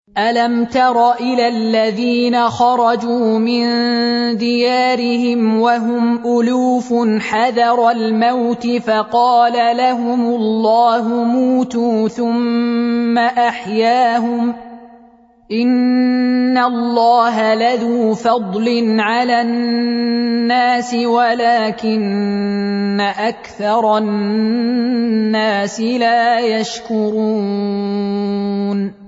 أَلَمْ تَرَ إِلَى الَّذِينَ خَرَجُوا مِن دِيَارِهِمْ وَهُمْ أُلُوفٌ حَذَرَ الْمَوْتِ فَقَالَ لَهُمُ اللَّهُ مُوتُوا ثُمَّ أَحْيَاهُمْ ۚ إِنَّ اللَّهَ لَذُو فَضْلٍ عَلَى النَّاسِ وَلَكِنَّ أَكْثَرَ النَّاسِ لَا يَشْكُرُونَ